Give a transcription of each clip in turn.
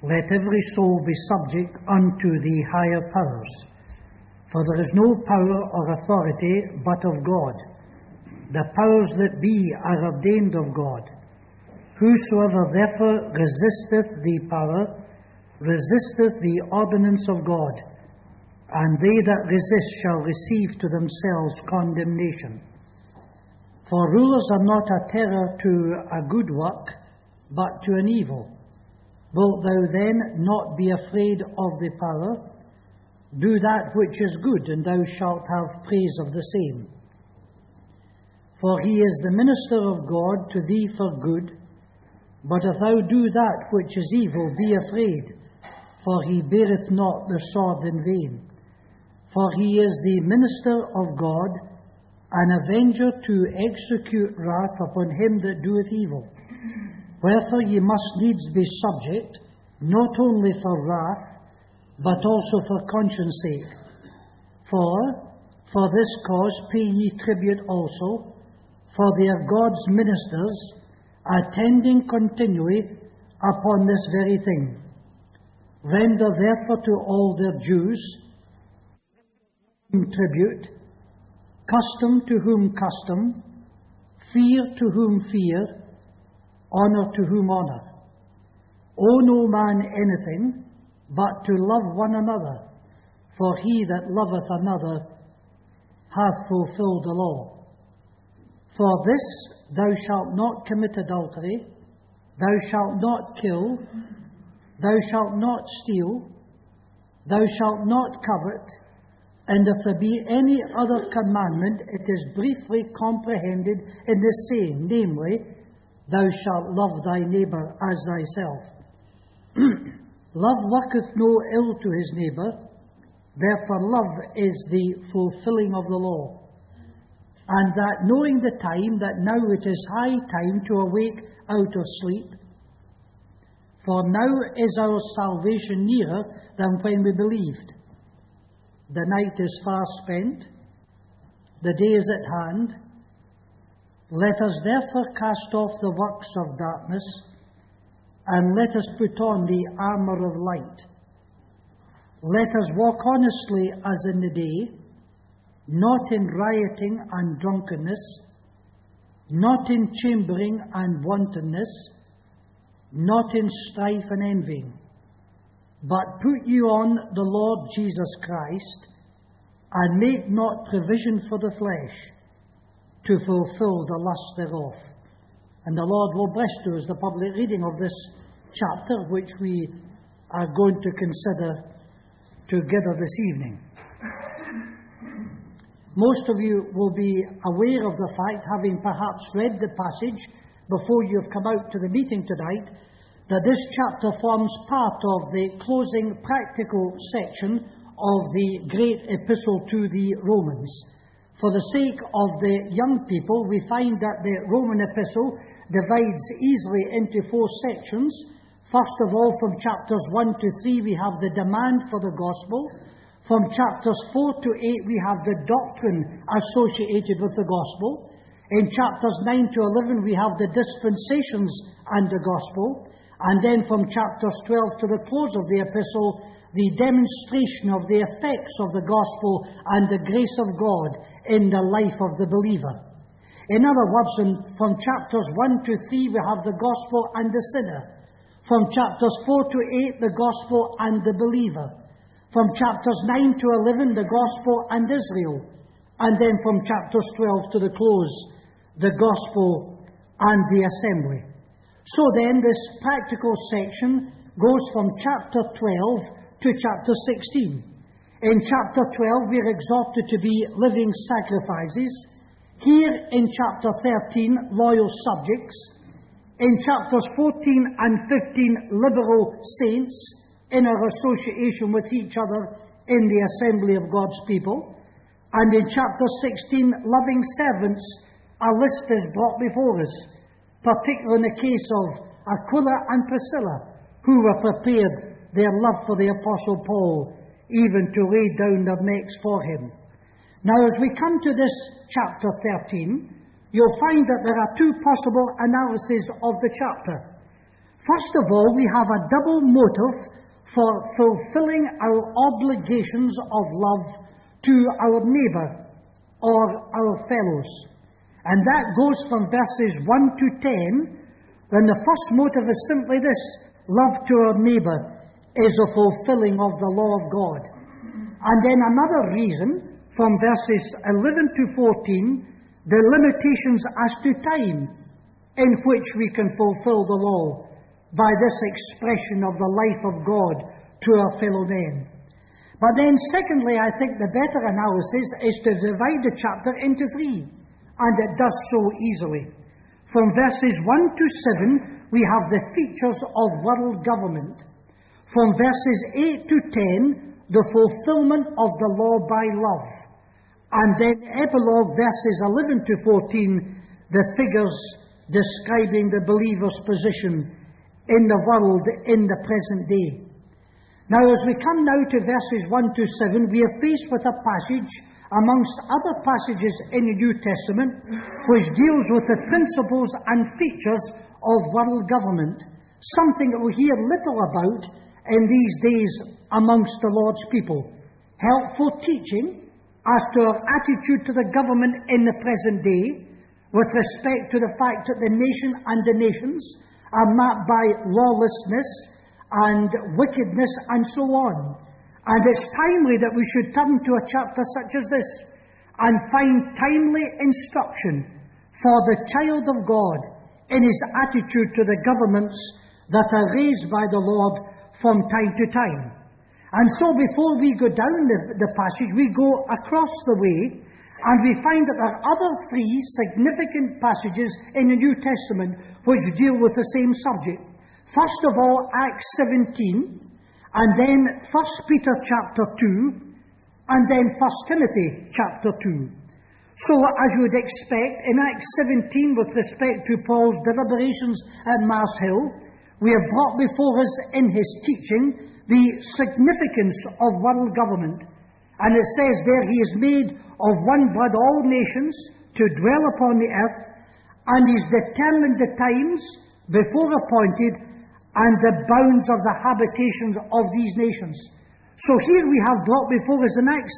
let every soul be subject unto the higher powers. For there is no power or authority but of God. The powers that be are ordained of God. Whosoever therefore resisteth the power, resisteth the ordinance of God, and they that resist shall receive to themselves condemnation. For rulers are not a terror to a good work, but to an evil. Wilt thou then not be afraid of the power? Do that which is good, and thou shalt have praise of the same. For he is the minister of God to thee for good. But if thou do that which is evil, be afraid, for he beareth not the sword in vain. For he is the minister of God, an avenger to execute wrath upon him that doeth evil. Wherefore ye must needs be subject, not only for wrath, but also for conscience sake. For this cause pay ye tribute also, for they are God's ministers, attending continually upon this very thing. Render therefore to all their dues, tribute, custom to whom custom, fear to whom fear, honour to whom honour. Owe no man anything, but to love one another, for he that loveth another hath fulfilled the law. For this, thou shalt not commit adultery, thou shalt not kill, thou shalt not steal, thou shalt not covet, and if there be any other commandment, it is briefly comprehended in this saying, namely, thou shalt love thy neighbour as thyself. Love worketh no ill to his neighbour, therefore love is the fulfilling of the law. And that knowing the time, that now it is high time to awake out of sleep, for now is our salvation nearer than when we believed. The night is far spent, the day is at hand. Let us therefore cast off the works of darkness, and let us put on the armour of light. Let us walk honestly as in the day, not in rioting and drunkenness, not in chambering and wantonness, not in strife and envying. But put you on the Lord Jesus Christ, and make not provision for the flesh, to fulfill the lust thereof. And the Lord will bless to us the public reading of this chapter, which we are going to consider together this evening. Most of you will be aware of the fact, having perhaps read the passage before you have come out to the meeting tonight, that this chapter forms part of the closing practical section of the great epistle to the Romans. For the sake of the young people, we find that the Roman epistle divides easily into 4 sections. First of all, from chapters 1 to 3, we have the demand for the gospel. From chapters 4 to 8, we have the doctrine associated with the gospel. In chapters 9 to 11, we have the dispensations and the gospel. And then from chapters 12 to the close of the epistle, the demonstration of the effects of the gospel and the grace of God in the life of the believer. In other words, from chapters 1 to 3, we have the gospel and the sinner. From chapters 4 to 8, the gospel and the believer. From chapters 9 to 11, the gospel and Israel. And then from chapters 12 to the close, the gospel and the assembly. So then, this practical section goes from chapter 12 to chapter 16. In chapter 12, we are exhorted to be living sacrifices. Here in chapter 13, loyal subjects. In chapters 14 and 15, liberal saints in our association with each other in the assembly of God's people. And in chapter 16, loving servants are listed, brought before us, particularly in the case of Aquila and Priscilla, who were prepared their love for the Apostle Paul, even to lay down their necks for him. Now, as we come to this chapter 13, you'll find that there are 2 possible analyses of the chapter. First of all, we have a double motive for fulfilling our obligations of love to our neighbour or our fellows. And that goes from verses 1 to 10, when the first motive is simply this: love to our neighbour is a fulfilling of the law of God. And then another reason, from verses 11 to 14, the limitations as to time in which we can fulfill the law by this expression of the life of God to our fellow men. But then secondly, I think the better analysis is to divide the chapter into three, and it does so easily. From verses 1 to 7, we have the features of world government. From verses 8 to 10, the fulfillment of the law by love. And then epilogue, verses 11 to 14, the figures describing the believer's position in the world in the present day. Now, as we come now to verses 1 to 7, we are faced with a passage, amongst other passages in the New Testament, which deals with the principles and features of world government, something that we hear little about in these days amongst the Lord's people. Helpful teaching as to our attitude to the government in the present day, with respect to the fact that the nation and the nations are marked by lawlessness and wickedness and so on. And it's timely that we should turn to a chapter such as this and find timely instruction for the child of God in his attitude to the governments that are raised by the Lord from time to time. And so before we go down the passage, we go across the way, and we find that there are other three significant passages in the New Testament which deal with the same subject. First of all, Acts 17, and then 1 Peter chapter 2, and then 1 Timothy chapter 2. So, as you would expect, in Acts 17, with respect to Paul's deliberations at Mars Hill, we have brought before us in his teaching the significance of world government. And it says there, he is made of one blood all nations to dwell upon the earth, and he's determined the times before appointed and the bounds of the habitations of these nations. So here we have brought before us in Acts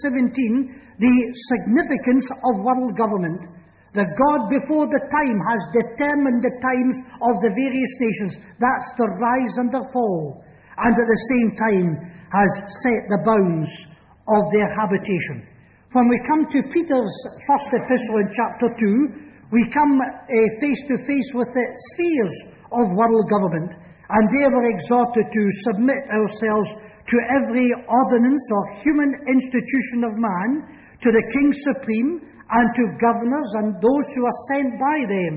17 the significance of world government. That God before the time has determined the times of the various nations. That's the rise and the fall. And at the same time has set the bounds of their habitation. When we come to Peter's first epistle in chapter 2, we come face to face with the spheres of world government. And there we're exhorted to submit ourselves to every ordinance or human institution of man, to the King Supreme, and to governors and those who are sent by them,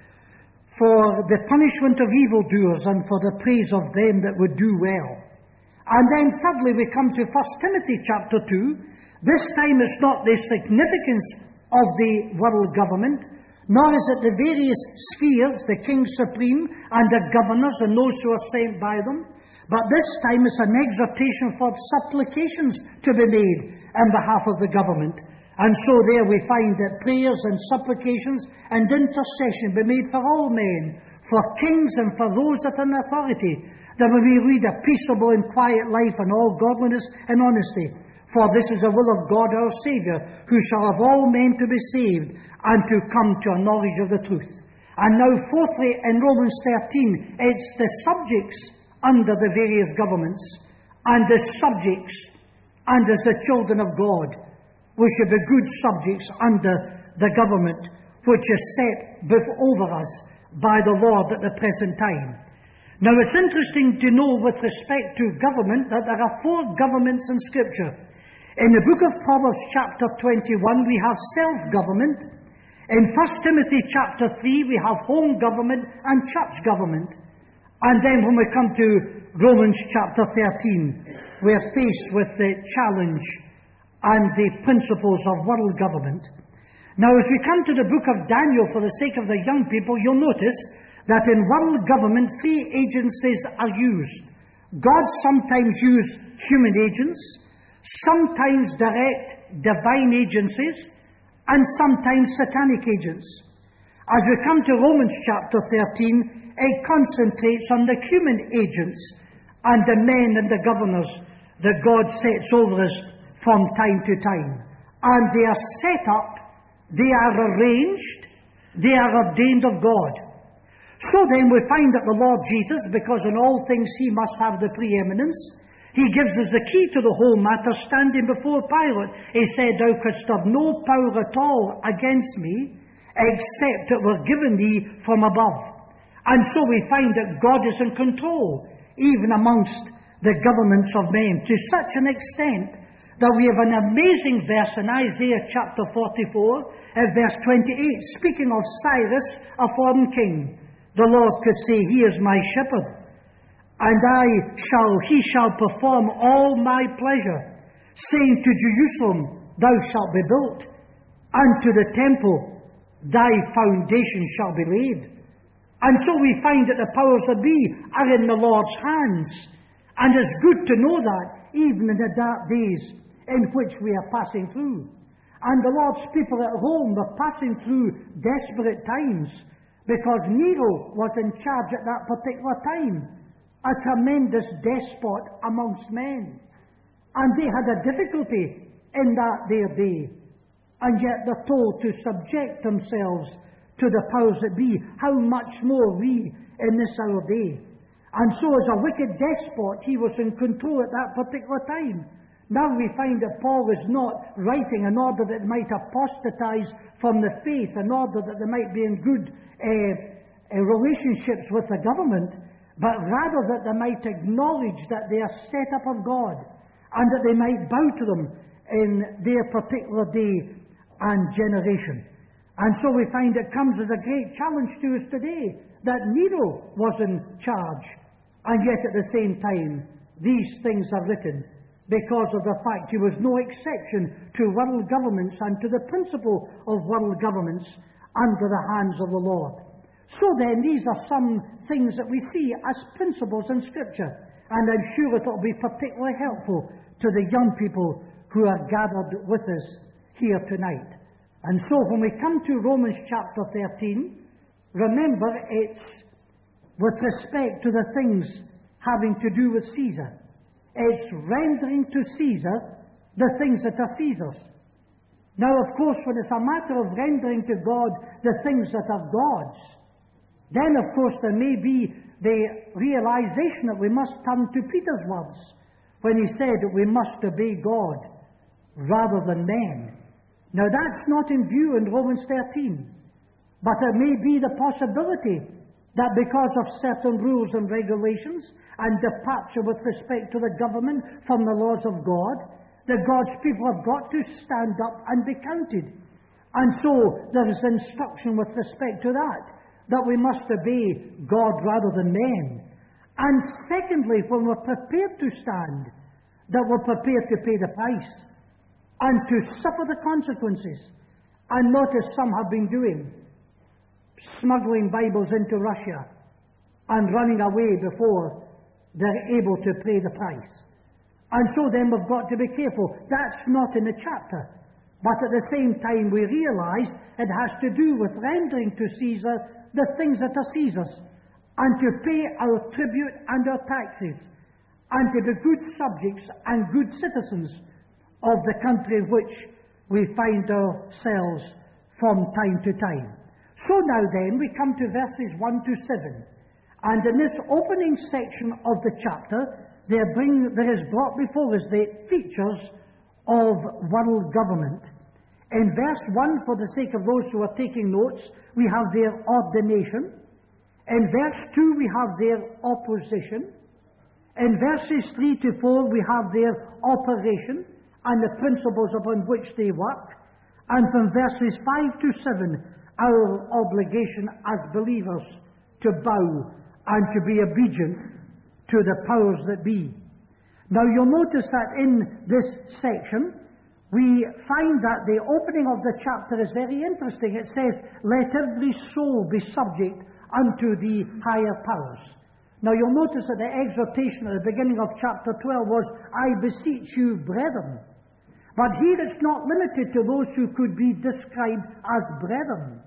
for the punishment of evildoers and for the praise of them that would do well. And then thirdly, we come to 1 Timothy chapter 2. This time it's not the significance of the world government, nor is it the various spheres, the King Supreme and the governors and those who are sent by them, but this time it's an exhortation for supplications to be made on behalf of the government. And so there we find that prayers and supplications and intercession be made for all men, for kings and for those that are in authority, that we may lead a peaceable and quiet life in all godliness and honesty. For this is the will of God our Saviour, who shall have all men to be saved and to come to a knowledge of the truth. And now fourthly, in Romans 13, it's the subjects under the various governments, and the subjects, and as the children of God, we should be good subjects under the government which is set over us by the Lord at the present time. Now it's interesting to know with respect to government that there are four governments in Scripture. In the book of Proverbs chapter 21 we have self-government. In 1 Timothy chapter 3 we have home government and church government. And then when we come to Romans chapter 13, we are faced with the challenge and the principles of world government. Now, as we come to the book of Daniel, for the sake of the young people, you'll notice that in world government, three agencies are used. God sometimes uses human agents, sometimes direct divine agencies, and sometimes satanic agents. As we come to Romans chapter 13, it concentrates on the human agents and the men and the governors that God sets over us from time to time. And they are set up, they are arranged, they are ordained of God. So then we find that the Lord Jesus, because in all things he must have the preeminence, he gives us the key to the whole matter, standing before Pilate. He said, "Thou couldst have no power at all against me, except it were given thee from above." And so we find that God is in control, even amongst the governments of men, to such an extent that we have an amazing verse in Isaiah chapter 44, at verse 28, speaking of Cyrus, a foreign king. The Lord could say, "He is my shepherd, and he shall perform all my pleasure, saying to Jerusalem, Thou shalt be built, and to the temple, thy foundation shall be laid." And so we find that the powers that be are in the Lord's hands. And it's good to know that, even in the dark days in which we are passing through. And the Lord's people at home were passing through desperate times, because Nero was in charge at that particular time, a tremendous despot amongst men. And they had a difficulty in that their day. And yet they're told to subject themselves to the powers that be. How much more we in this our day. And so as a wicked despot, he was in control at that particular time. Now we find that Paul is not writing in order that they might apostatize from the faith, in order that they might be in good relationships with the government, but rather that they might acknowledge that they are set up of God, and that they might bow to them in their particular day and generation. And so we find it comes as a great challenge to us today that Nero was in charge, and yet at the same time these things are written because of the fact he was no exception to world governments and to the principle of world governments under the hands of the Lord. So then, these are some things that we see as principles in Scripture, and I'm sure it will be particularly helpful to the young people who are gathered with us here tonight. And so when we come to Romans chapter 13, remember it's with respect to the things having to do with Caesar. It's rendering to Caesar the things that are Caesar's. Now, of course, when it's a matter of rendering to God the things that are God's, then, of course, there may be the realization that we must turn to Peter's words when he said that we must obey God rather than men. Now, that's not in view in Romans 13, but there may be the possibility that because of certain rules and regulations and departure with respect to the government from the laws of God, that God's people have got to stand up and be counted. And so there is instruction with respect to that we must obey God rather than men. And secondly, when we're prepared to stand, that we're prepared to pay the price and to suffer the consequences. And notice some have been doing, smuggling Bibles into Russia and running away before they're able to pay the price. And so then we've got to be careful. That's not in the chapter. But at the same time we realize it has to do with rendering to Caesar the things that are Caesar's, and to pay our tribute and our taxes, and to be good subjects and good citizens of the country in which we find ourselves from time to time. So now then, we come to verses 1 to 7. And in this opening section of the chapter, there is brought before us the features of world government. In verse 1, for the sake of those who are taking notes, we have their ordination. In verse 2, we have their opposition. In verses 3 to 4, we have their operation and the principles upon which they work. And from verses 5 to 7, our obligation as believers to bow and to be obedient to the powers that be. Now you'll notice that in this section, we find that the opening of the chapter is very interesting. It says, "Let every soul be subject unto the higher powers." Now you'll notice that the exhortation at the beginning of chapter 12 was, "I beseech you, brethren." But here it's not limited to those who could be described as brethren,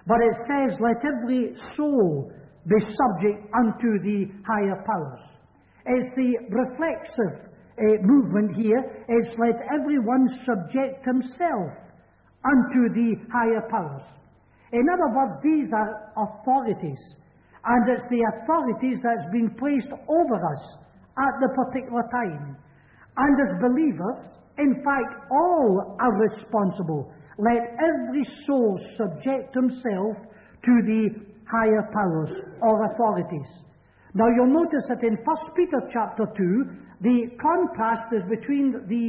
But it says, let every soul be subject unto the higher powers. It's the reflexive movement here. It's let everyone subject himself unto the higher powers. In other words, these are authorities. And it's the authorities that's been placed over us at the particular time. And as believers, in fact, all are responsible. Let every soul subject himself to the higher powers or authorities. Now you'll notice that in 1 Peter chapter 2, the contrast is between the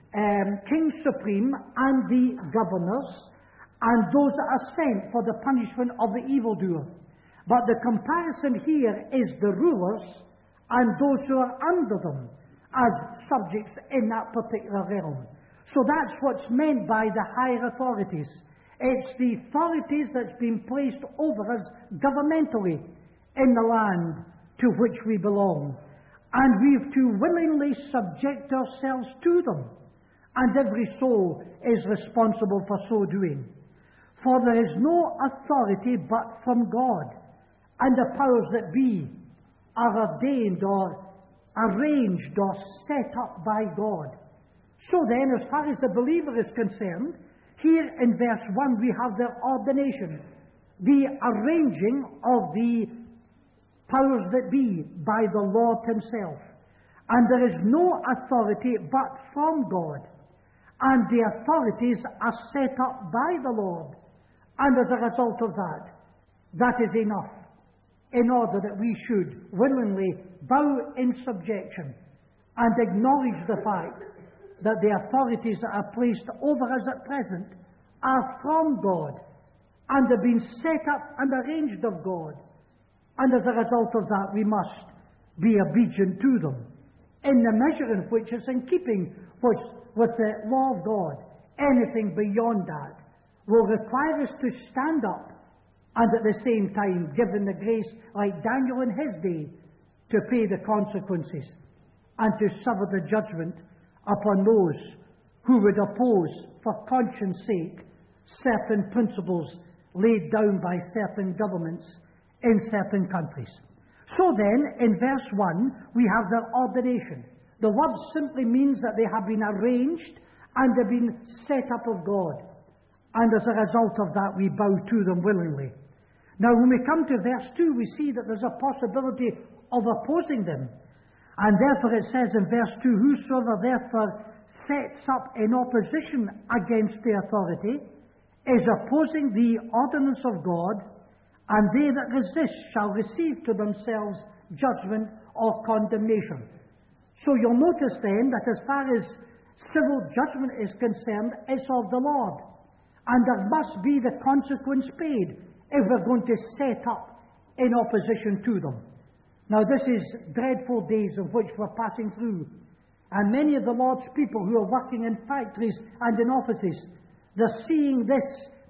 King Supreme and the governors and those that are sent for the punishment of the evildoer. But the comparison here is the rulers and those who are under them as subjects in that particular realm. So that's what's meant by the higher authorities. It's the authorities that's been placed over us governmentally in the land to which we belong. And we've to willingly subject ourselves to them. And every soul is responsible for so doing. For there is no authority but from God, and the powers that be are ordained or arranged or set up by God. So then, as far as the believer is concerned, here in verse 1 we have their ordination, the arranging of the powers that be by the Lord himself. And there is no authority but from God. And the authorities are set up by the Lord. And as a result of that, that is enough in order that we should willingly bow in subjection and acknowledge the fact that the authorities that are placed over us at present are from God and have been set up and arranged of God. And as a result of that, we must be obedient to them in the measure in which it's in keeping with the law of God. Anything beyond that will require us to stand up and at the same time, given the grace like Daniel in his day, to pay the consequences and to suffer the judgment upon those who would oppose, for conscience sake, certain principles laid down by certain governments in certain countries. So then, in verse 1, we have their ordination. The word simply means that they have been arranged and have been set up of God. And as a result of that, we bow to them willingly. Now, when we come to verse 2, we see that there's a possibility of opposing them. And therefore it says in verse 2, whosoever therefore sets up in opposition against the authority is opposing the ordinance of God, and they that resist shall receive to themselves judgment or condemnation. So you'll notice then that as far as civil judgment is concerned, it's of the Lord. And there must be the consequence paid if we're going to set up in opposition to them. Now this is dreadful days of which we're passing through. And many of the Lord's people who are working in factories and in offices, they're seeing this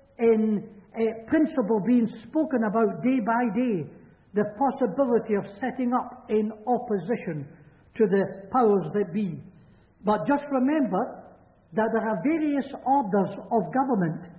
in principle being spoken about day by day, the possibility of setting up in opposition to the powers that be. But just remember that there are various orders of government,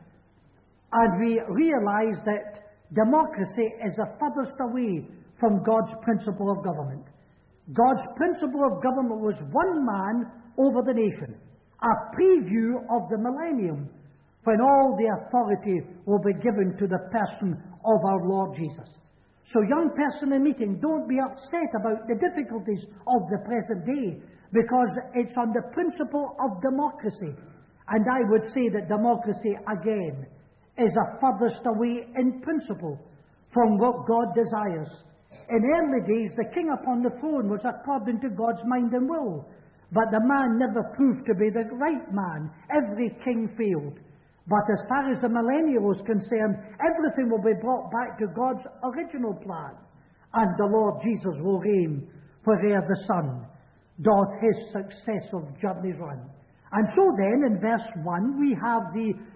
and we realize that democracy is the furthest away from God's principle of government. God's principle of government was one man over the nation, a preview of the millennium, when all the authority will be given to the person of our Lord Jesus. So young person in meeting, don't be upset about the difficulties of the present day, because it's on the principle of democracy. And I would say that democracy, again, is a furthest away in principle from what God desires. In early days, the king upon the throne was according to God's mind and will, but the man never proved to be the right man. Every king failed. But as far as the millennium is concerned, everything will be brought back to God's original plan, and the Lord Jesus will reign where'er the sun doth his successive journeys run. And so then, in verse 1, we have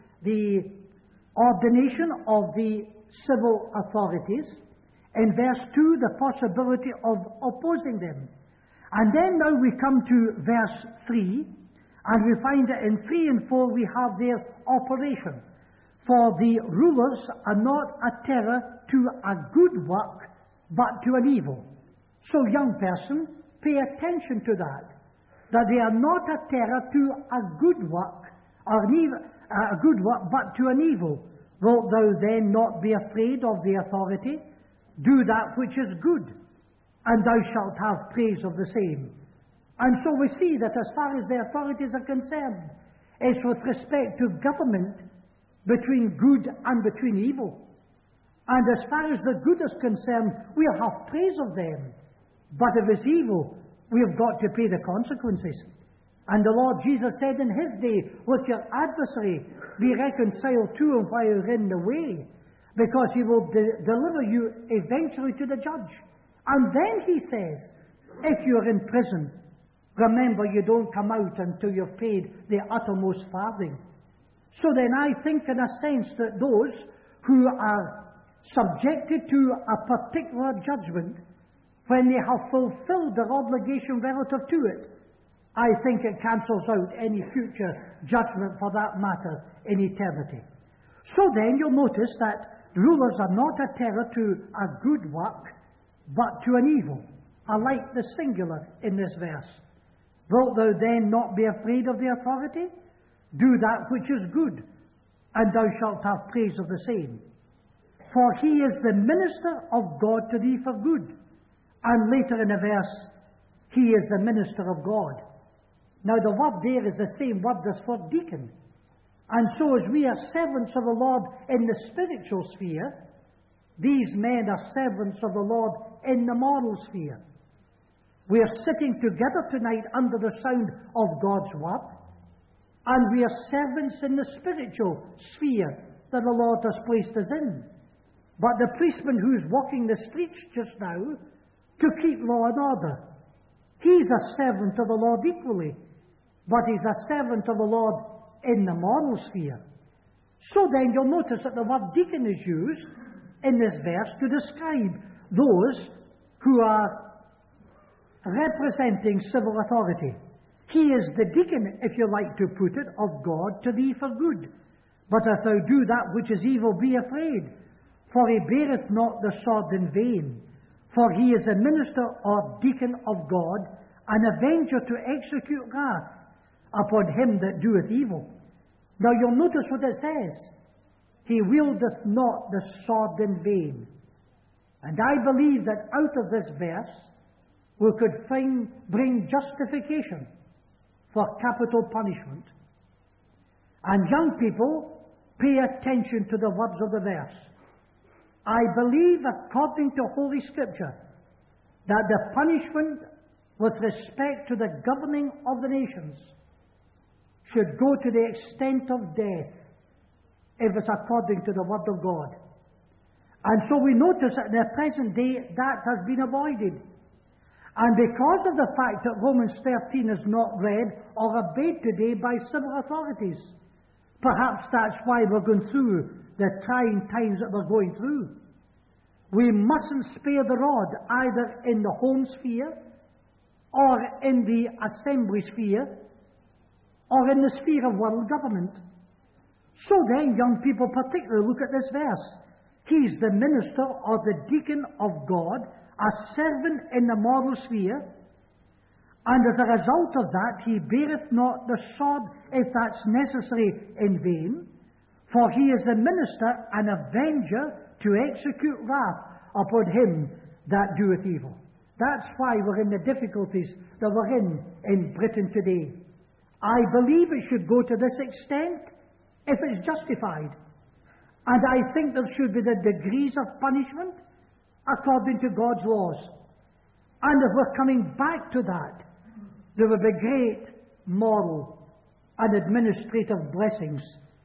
the ordination of the civil authorities. In verse 2, the possibility of opposing them. And then now we come to verse 3, and we find that in 3 and 4 we have their operation. For the rulers are not a terror to a good work, but to an evil. So, young person, pay attention to that they are not a terror to a good work, but to an evil. Wilt thou then not be afraid of the authority? Do that which is good, and thou shalt have praise of the same. And so we see that as far as the authorities are concerned, it's with respect to government between good and between evil. And as far as the good is concerned, we'll have praise of them. But if it's evil, we've got to pay the consequences. And the Lord Jesus said in his day, with your adversary, be reconciled to him while you're in the way, because he will deliver you eventually to the judge. And then he says, if you're in prison, remember you don't come out until you've paid the uttermost farthing. So then I think in a sense that those who are subjected to a particular judgment, when they have fulfilled their obligation relative to it, I think it cancels out any future judgment for that matter in eternity. So then you'll notice that rulers are not a terror to a good work, but to an evil. I like the singular in this verse. Wilt thou then not be afraid of the authority? Do that which is good, and thou shalt have praise of the same. For he is the minister of God to thee for good. And later in the verse, he is the minister of God. Now the word there is the same word as for deacon. And so as we are servants of the Lord in the spiritual sphere, these men are servants of the Lord in the moral sphere. We are sitting together tonight under the sound of God's word, and we are servants in the spiritual sphere that the Lord has placed us in. But the policeman who's walking the streets just now to keep law and order, he's a servant of the Lord equally, but he's a servant of the Lord in the moral sphere. So then you'll notice that the word deacon is used in this verse to describe those who are representing civil authority. He is the deacon, if you like to put it, of God to thee for good. But if thou do that which is evil, be afraid, for he beareth not the sword in vain. For he is a minister or deacon of God, an avenger to execute wrath upon him that doeth evil. Now you'll notice what it says. He wieldeth not the sword in vain. And I believe that out of this verse we could bring justification for capital punishment. And young people, pay attention to the words of the verse. I believe, according to Holy Scripture, that the punishment with respect to the governing of the nations should go to the extent of death, if it's according to the Word of God. And so we notice that in the present day that has been avoided. And because of the fact that Romans 13 is not read or obeyed today by civil authorities, perhaps that's why we're going through the trying times that we're going through. We mustn't spare the rod, either in the home sphere, or in the assembly sphere, or in the sphere of world government. So then, young people particularly look at this verse. He's the minister or the deacon of God, a servant in the moral sphere, and as a result of that, he beareth not the sword, if that's necessary, in vain, for he is a minister, an avenger, to execute wrath upon him that doeth evil. That's why we're in the difficulties that we're in Britain today. I believe it should go to this extent if it's justified. And I think there should be the degrees of punishment according to God's laws. And if we're coming back to that, there will be great moral and administrative blessings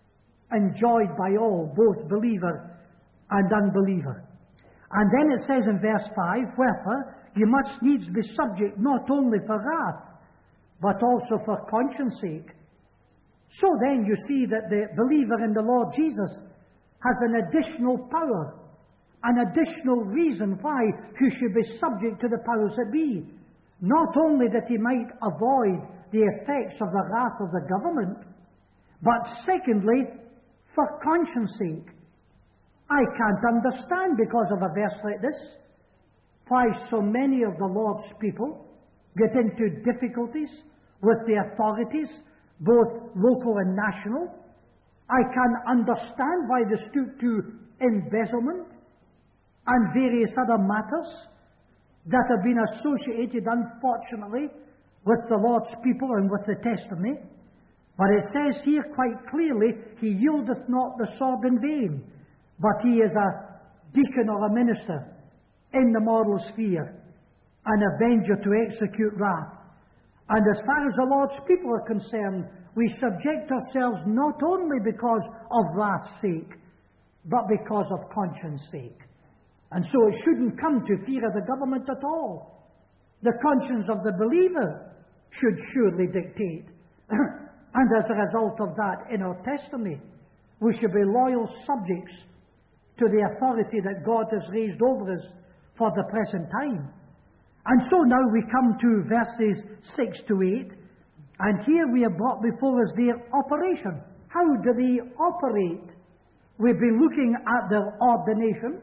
enjoyed by all, both believer and unbeliever. And then it says in verse 5, wherefore you must needs be subject not only for wrath, but also for conscience sake. So then you see that the believer in the Lord Jesus has an additional power, an additional reason why he should be subject to the powers that be. Not only that he might avoid the effects of the wrath of the government, but secondly, for conscience sake. I can't understand, because of a verse like this, why so many of the Lord's people get into difficulties with the authorities, both local and national. I can understand why they stoop to embezzlement and various other matters that have been associated, unfortunately, with the Lord's people and with the testimony. But it says here quite clearly, he yieldeth not the sword in vain, but he is a deacon or a minister in the moral sphere, an avenger to execute wrath. And as far as the Lord's people are concerned, we subject ourselves not only because of wrath's sake, but because of conscience sake. And so it shouldn't come to fear of the government at all. The conscience of the believer should surely dictate. And as a result of that, in our testimony, we should be loyal subjects to the authority that God has raised over us for the present time. And so now we come to verses 6 to 8, and here we are brought before us their operation. How do they operate? We've been looking at their ordination,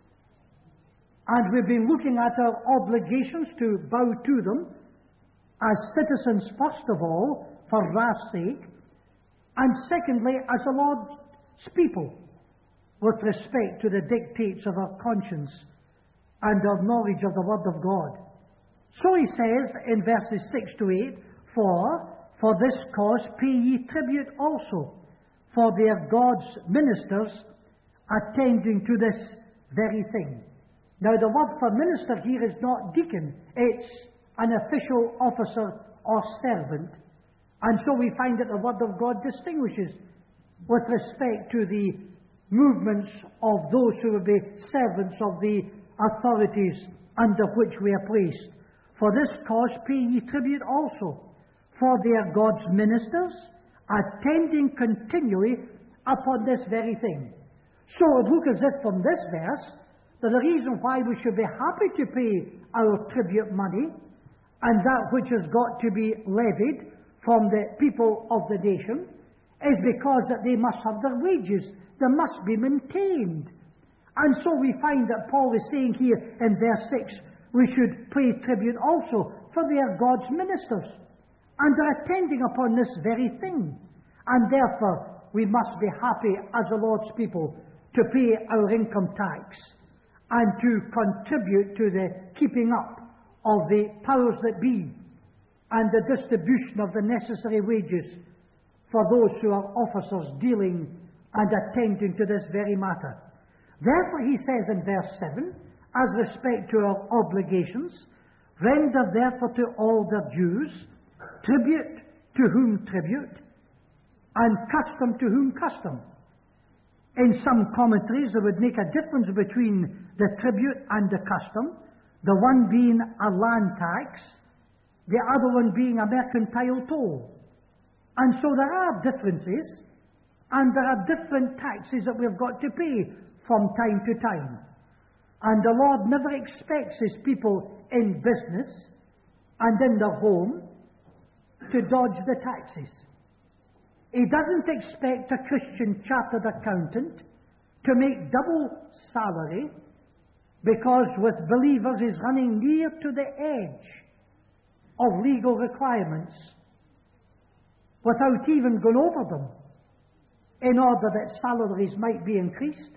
and we've been looking at our obligations to bow to them as citizens, first of all, for wrath's sake, and secondly, as the Lord's people, with respect to the dictates of our conscience and our knowledge of the Word of God. So he says in verses 6 to 8, For this cause pay ye tribute also, for they are God's ministers attending to this very thing. Now the word for minister here is not deacon, it's an official officer or servant. And so we find that the Word of God distinguishes with respect to the movements of those who will be servants of the authorities under which we are placed. For this cause pay ye tribute also, for they are God's ministers, attending continually upon this very thing. So it looks as if from this verse, that the reason why we should be happy to pay our tribute money, and that which has got to be levied from the people of the nation, is because that they must have their wages. They must be maintained. And so we find that Paul is saying here in verse 6, we should pay tribute also, for they are God's ministers, and are attending upon this very thing. And therefore, we must be happy as the Lord's people to pay our income tax, and to contribute to the keeping up of the powers that be, and the distribution of the necessary wages for those who are officers dealing and attending to this very matter. Therefore, he says in verse 7, as respect to our obligations, render therefore to all the Jews tribute to whom tribute, and custom to whom custom. In some commentaries, they would make a difference between the tribute and the custom, the one being a land tax, the other one being a mercantile toll. And so there are differences, and there are different taxes that we've got to pay from time to time. And the Lord never expects his people in business and in their home to dodge the taxes. He doesn't expect a Christian chartered accountant to make double salary because with believers he's running near to the edge of legal requirements without even going over them in order that salaries might be increased.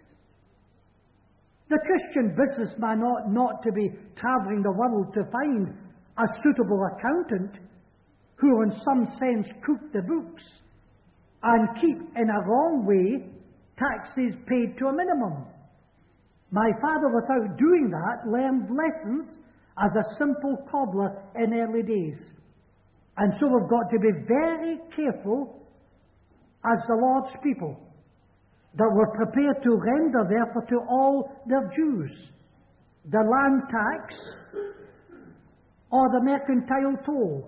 The Christian businessman ought not to be travelling the world to find a suitable accountant who in some sense cook the books and keep in a wrong way taxes paid to a minimum. My father, without doing that, learned lessons as a simple cobbler in early days. And so we've got to be very careful as the Lord's people that we're prepared to render therefore to all their dues, the land tax or the mercantile toll.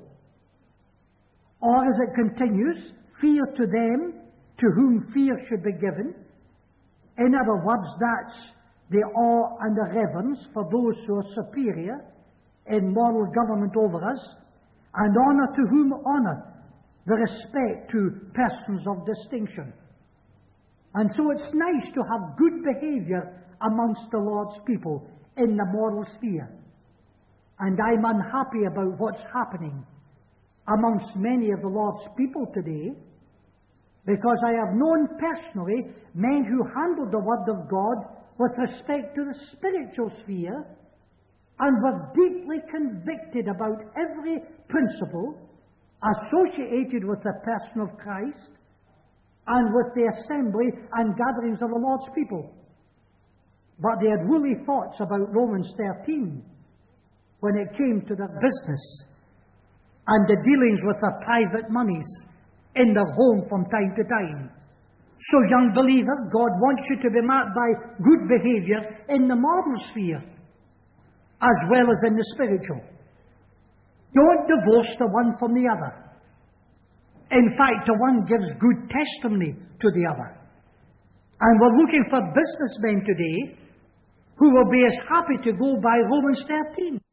Or as it continues, fear to them to whom fear should be given. In other words, that's the awe and the reverence for those who are superior in moral government over us, and honour to whom honour, the respect to persons of distinction. And so it's nice to have good behaviour amongst the Lord's people in the moral sphere. And I'm unhappy about what's happening amongst many of the Lord's people today, because I have known personally men who handled the Word of God with respect to the spiritual sphere and were deeply convicted about every principle associated with the person of Christ and with the assembly and gatherings of the Lord's people. But they had woolly thoughts about Romans 13 when it came to their business and the dealings with their private monies in their home from time to time. So, young believer, God wants you to be marked by good behaviour in the moral sphere as well as in the spiritual. Don't divorce the one from the other. In fact, the one gives good testimony to the other. And we're looking for businessmen today who will be as happy to go by Romans 13.